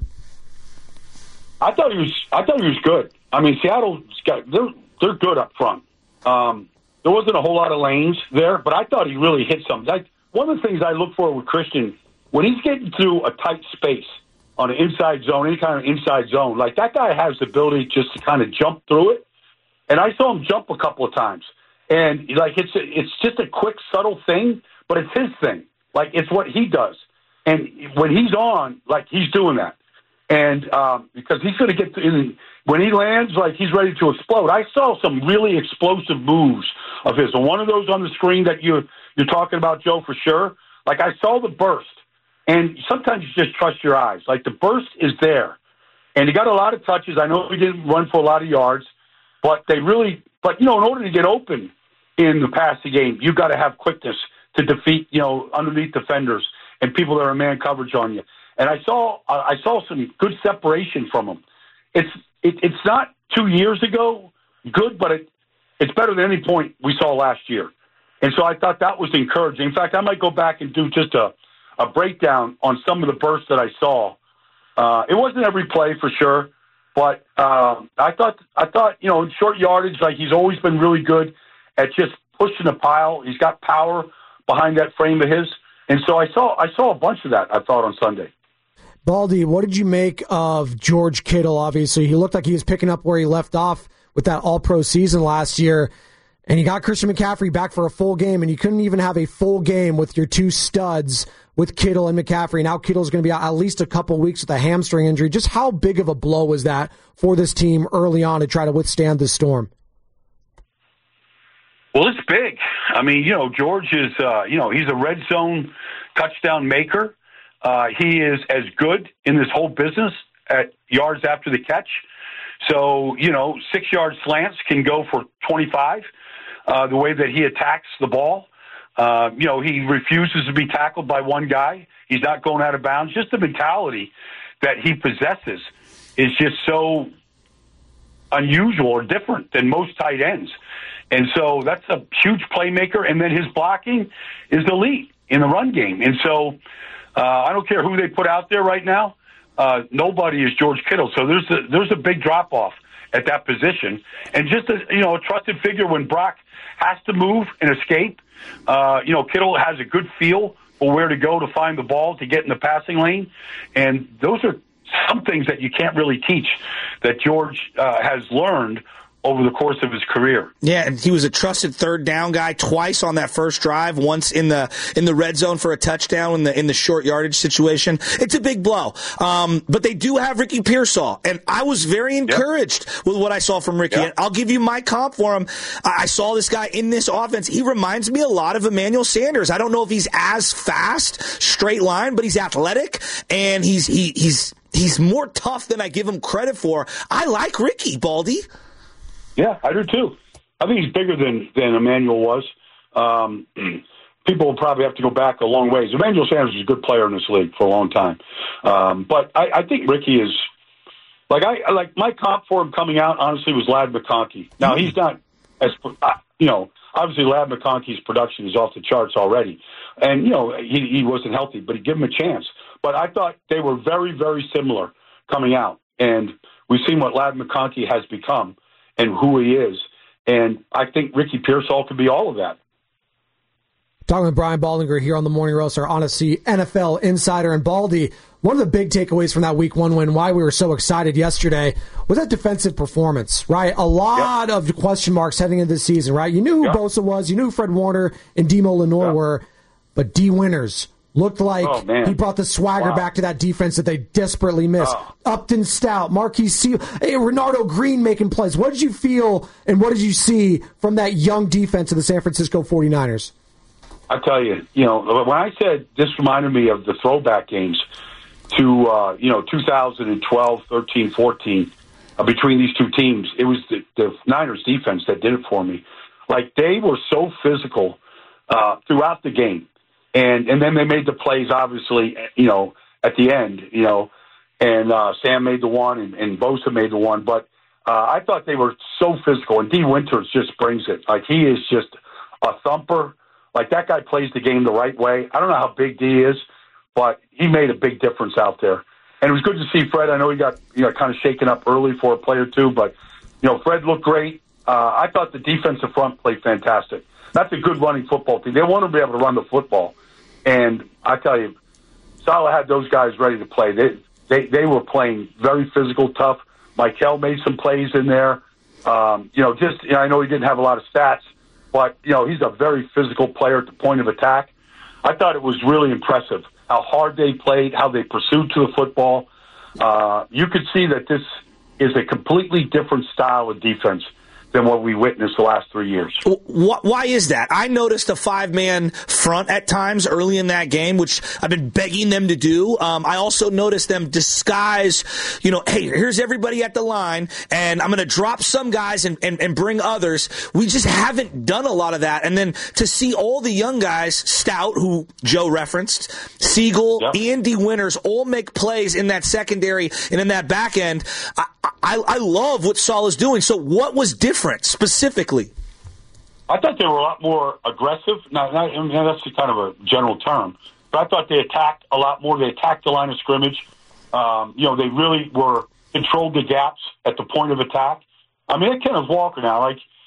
I thought he was good. I mean, Seattle's they're good up front. There wasn't a whole lot of lanes there, but I thought he really hit something. One of the things I look for with Christian, when he's getting through a tight space on an inside zone, any kind of inside zone, that guy has the ability just to kind of jump through it. And I saw him jump a couple of times. And, it's just a quick, subtle thing, but it's his thing. It's what he does. And when he's on, he's doing that. And because he's going to get in, when he lands, he's ready to explode. I saw some really explosive moves of his. And one of those on the screen that you're talking about, Joe, for sure. I saw the burst. And sometimes you just trust your eyes. The burst is there. And he got a lot of touches. I know he didn't run for a lot of yards. But in order to get open in the passing game, you've got to have quickness to defeat, underneath defenders and people that are man coverage on you. And I saw some good separation from him. It's not 2 years ago good, but it's better than any point we saw last year. And so I thought that was encouraging. In fact, I might go back and do just a breakdown on some of the bursts that I saw. It wasn't every play for sure, but I thought in short yardage, he's always been really good at just pushing a pile. He's got power behind that frame of his. And so I saw a bunch of that, I thought, on Sunday. Baldy, what did you make of George Kittle? Obviously, he looked like he was picking up where he left off with that all-pro season last year, and you got Christian McCaffrey back for a full game, and you couldn't even have a full game with your two studs with Kittle and McCaffrey. Now Kittle's going to be out at least a couple weeks with a hamstring injury. Just how big of a blow was that for this team early on to try to withstand this storm? Well, it's big. I mean, George is, he's a red zone touchdown maker. He is as good in this whole business at yards after the catch. So, 6-yard slants can go for 25, the way that he attacks the ball. He refuses to be tackled by one guy. He's not going out of bounds. Just the mentality that he possesses is just so unusual or different than most tight ends. And so that's a huge playmaker. And then his blocking is elite in the run game. And so I don't care who they put out there right now. Nobody is George Kittle. So there's a big drop-off at that position. And just a trusted figure when Brock has to move and escape. Kittle has a good feel for where to go to find the ball to get in the passing lane. And those are some things that you can't really teach that George has learned over the course of his career. Yeah, and he was a trusted third down guy twice on that first drive, once in the red zone for a touchdown in the short yardage situation. It's a big blow. But they do have Ricky Pearsall, and I was very encouraged with what I saw from Ricky. And I'll give you my comp for him. I saw this guy in this offense. He reminds me a lot of Emmanuel Sanders. I don't know if he's as fast, straight line, but he's athletic, and he's more tough than I give him credit for. I like Ricky, Baldy. Yeah, I do too. I think he's bigger than Emmanuel was. People will probably have to go back a long ways. Emmanuel Sanders is a good player in this league for a long time. But I think Ricky is my comp for him coming out, honestly, was Ladd McConkey. Now, he's not as, obviously Ladd McConkey's production is off the charts already. And, he wasn't healthy, but he gave him a chance. But I thought they were very, very similar coming out. And we've seen what Ladd McConkey has become and who he is. And I think Ricky Pearsall could be all of that. Talking with Brian Baldinger here on the Morning Roast, our Odyssey NFL insider. And Baldy, one of the big takeaways from that Week 1 win, why we were so excited yesterday, was that defensive performance, right? A lot of question marks heading into this season, right? You knew who Bosa was, you knew who Fred Warner and Demo Lenore were, but D. Winters looked like he brought the swagger back to that defense that they desperately missed. Upton Stout, Marquise Seal, Renardo Green making plays. What did you feel and what did you see from that young defense of the San Francisco 49ers? I tell you, when I said this reminded me of the throwback games to, 2012, 13, 14, between these two teams, it was the Niners defense that did it for me. Like, they were so physical throughout the game. And then they made the plays, obviously, at the end, and Sam made the one and Bosa made the one. But I thought they were so physical. And D. Winters just brings it. Like, he is just a thumper. Like, that guy plays the game the right way. I don't know how big D is, but he made a big difference out there. And it was good to see Fred. I know he got kind of shaken up early for a play or two, but Fred looked great. I thought the defensive front played fantastic. That's a good running football team. They want to be able to run the football, and I tell you, Saleh had those guys ready to play. They were playing very physical, tough. Michael made some plays in there. I know he didn't have a lot of stats, but he's a very physical player at the point of attack. I thought it was really impressive how hard they played, how they pursued to the football. You could see that this is a completely different style of defense than what we witnessed the last 3 years. Why is that? I noticed a 5-man front at times early in that game, which I've been begging them to do. I also noticed them disguise, hey, here's everybody at the line, and I'm going to drop some guys and bring others. We just haven't done a lot of that. And then to see all the young guys, Stout, who Joe referenced, Siegel, Andy Winters, all make plays in that secondary and in that back end, I love what Saul is doing. So what was different specifically? I thought they were a lot more aggressive. Now that's kind of a general term, but I thought they attacked a lot more. They attacked the line of scrimmage. They really controlled the gaps at the point of attack. I mean, that Kenneth Walker now,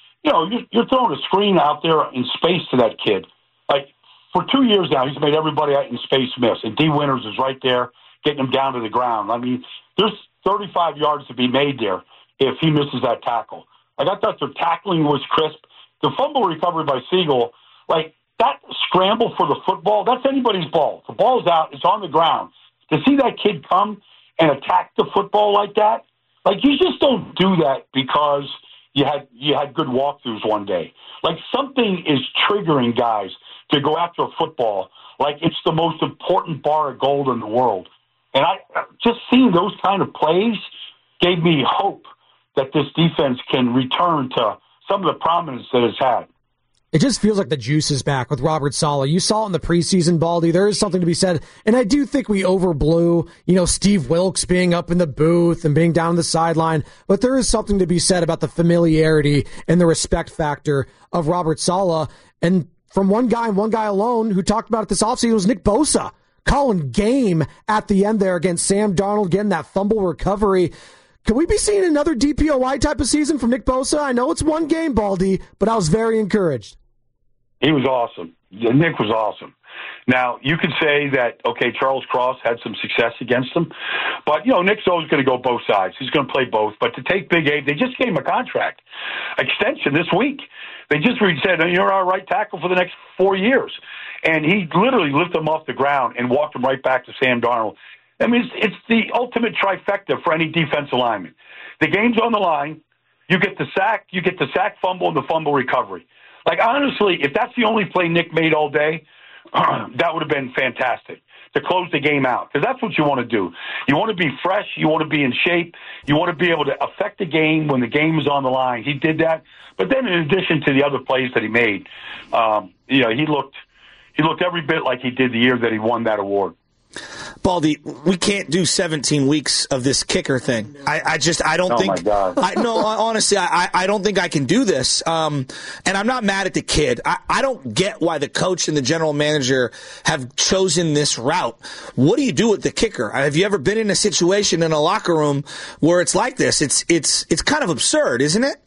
you're throwing a screen out there in space to that kid. Like, for 2 years now, he's made everybody out in space miss, and D. Winters is right there getting him down to the ground. I mean, there's 35 yards to be made there if he misses that tackle. Like, I thought their tackling was crisp. The fumble recovery by Siegel, that scramble for the football, that's anybody's ball. The ball's out, it's on the ground. To see that kid come and attack the football like that, you just don't do that because you had good walkthroughs one day. Something is triggering guys to go after a football like it's the most important bar of gold in the world. And I just seeing those kind of plays gave me hope that this defense can return to some of the prominence that it's had. It just feels like the juice is back with Robert Saleh. You saw it in the preseason, Baldy. There is something to be said. And I do think we overblew, Steve Wilkes being up in the booth and being down the sideline. But there is something to be said about the familiarity and the respect factor of Robert Saleh. And from one guy and one guy alone who talked about it this offseason was Nick Bosa. Calling game at the end there against Sam Darnold, getting that fumble recovery. Can we be seeing another DPOY type of season from Nick Bosa? I know it's one game, Baldy, but I was very encouraged. He was awesome. Nick was awesome. Now, you could say that, Charles Cross had some success against him, but, Nick's always going to go both sides. He's going to play both. But to take Big Abe, they just gave him a contract extension this week. They just said, you're our right tackle for the next 4 years. And he literally lifted him off the ground and walked him right back to Sam Darnold. I mean, it's the ultimate trifecta for any defensive lineman. The game's on the line. You get the sack, fumble, and the fumble recovery. Honestly, if that's the only play Nick made all day, that would have been fantastic to close the game out, because that's what you want to do. You want to be fresh. You want to be in shape. You want to be able to affect the game when the game is on the line. He did that. But then in addition to the other plays that he made, he looked every bit like he did the year that he won that award. Baldy, we can't do 17 weeks of this kicker thing. I don't think. My God. Honestly, I don't think I can do this. And I'm not mad at the kid. I don't get why the coach and the general manager have chosen this route. What do you do with the kicker? Have you ever been in a situation in a locker room where it's like this? It's kind of absurd, isn't it?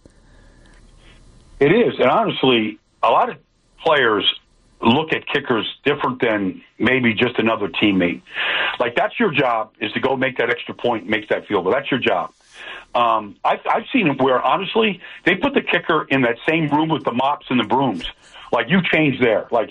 It is, and honestly, a lot of players look at kickers different than maybe just another teammate. Like, that's your job, is to go make that extra point and make that field goal. That's your job. I've seen it where, honestly, they put the kicker in that same room with the mops and the brooms. Like, you change there. And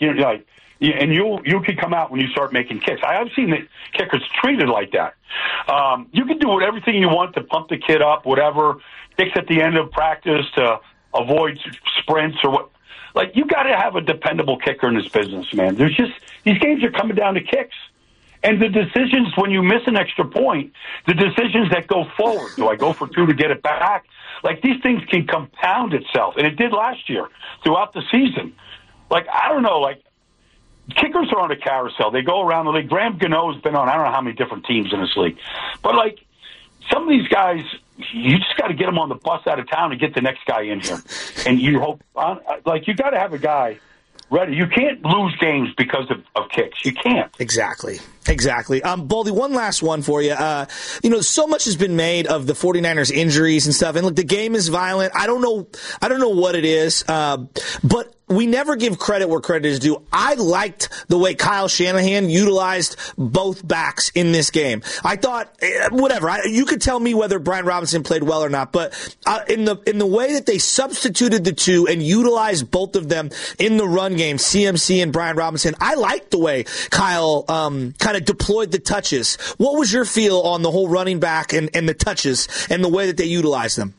you can come out when you start making kicks. I've seen the kickers treated like that. You can do everything you want to pump the kid up, whatever, kicks at the end of practice to avoid sprints or what. Like, you got to have a dependable kicker in this business, man. There's just, these games are coming down to kicks. And the decisions when you miss an extra point, the decisions that go forward, do I go for 2 to get it back? Like, these things can compound itself. And it did last year throughout the season. Like, I don't know, like, kickers are on a carousel. They go around the league. Graham Gano's been on I don't know how many different teams in this league. But, like, some of these guys, you just got to get them on the bus out of town and get the next guy in here. And you hope, you got to have a guy ready. You can't lose games because of kicks. You can't. Exactly. Baldy, one last one for you. So much has been made of the 49ers injuries and stuff. And look, the game is violent. I don't know what it is. But we never give credit where credit is due. I liked the way Kyle Shanahan utilized both backs in this game. I thought, you could tell me whether Brian Robinson played well or not, but in the way that they substituted the two and utilized both of them in the run game, CMC and Brian Robinson, I liked the way Kyle kind of deployed the touches. What was your feel on the whole running back and the touches and the way that they utilized them?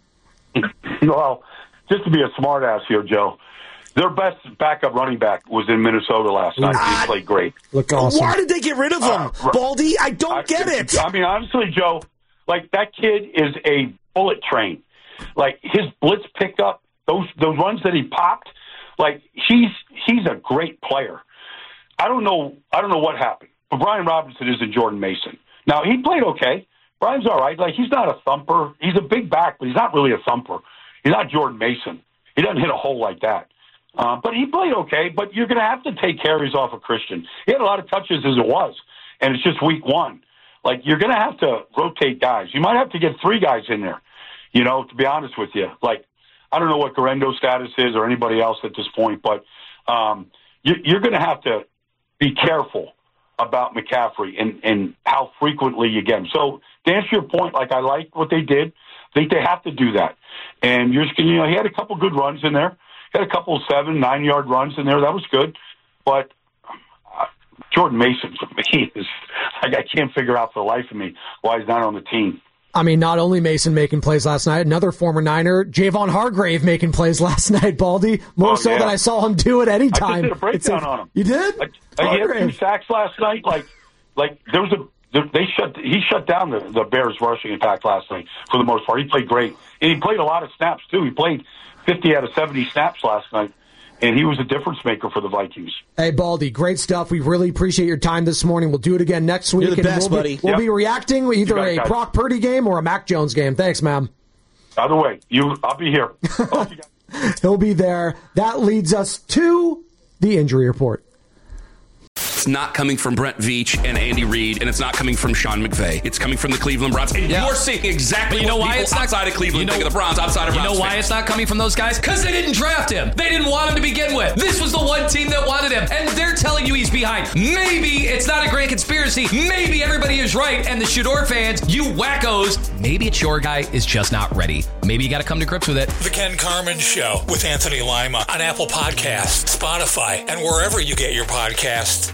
Well, just to be a smartass here, Joe, their best backup running back was in Minnesota last night. He played great. Looked awesome. Why did they get rid of him, Baldy? I don't get it. I mean, honestly, Joe, like, that kid is a bullet train. Like, his blitz pickup, those runs that he popped, like, he's a great player. I don't know what happened. But Brian Robinson isn't Jordan Mason. Now, he played okay. Brian's all right. Like, he's not a thumper. He's a big back, but he's not really a thumper. He's not Jordan Mason. He doesn't hit a hole like that. But he played okay, but you're going to have to take carries off of Christian. He had a lot of touches as it was, and it's just week 1. Like, you're going to have to rotate guys. You might have to get 3 guys in there, to be honest with you. Like, I don't know what Garendo's status is or anybody else at this point, but you're going to have to be careful about McCaffrey and how frequently you get him. So to answer your point, like, I like what they did. I think they have to do that. And he had a couple good runs in there. He had a couple of 7-9 yard runs in there. That was good. But Jordan Mason, for me, is like, I can't figure out for the life of me why he's not on the team. I mean, not only Mason making plays last night, another former Niner, Javon Hargrave, making plays last night, Baldy. More so than I saw him do at any time. I just did a breakdown on him. You did? He had 2 sacks last night. Like there was he shut down the Bears rushing attack last night for the most part. He played great. And he played a lot of snaps, too. He played 50 out of 70 snaps last night. And he was a difference maker for the Vikings. Hey, Baldy, great stuff. We really appreciate your time this morning. We'll do it again next week. You're the best, buddy. We'll be reacting either a Brock Purdy game or a Mac Jones game. Thanks, man. Either way, I'll be here. He'll be there. That leads us to the injury report. It's not coming from Brent Veach and Andy Reid, and it's not coming from Sean McVay. It's coming from the Cleveland Browns. And you're seeing exactly what people outside of Cleveland think of the Browns, outside of Browns. You know why it's not coming from those guys? Because they didn't draft him. They didn't want him to begin with. This was the one team that wanted him, and they're telling you he's behind. Maybe it's not a grand conspiracy. Maybe everybody is right, and the Shador fans, you wackos, maybe it's your guy is just not ready. Maybe you got to come to grips with it. The Ken Carman Show with Anthony Lima on Apple Podcasts, Spotify, and wherever you get your podcasts.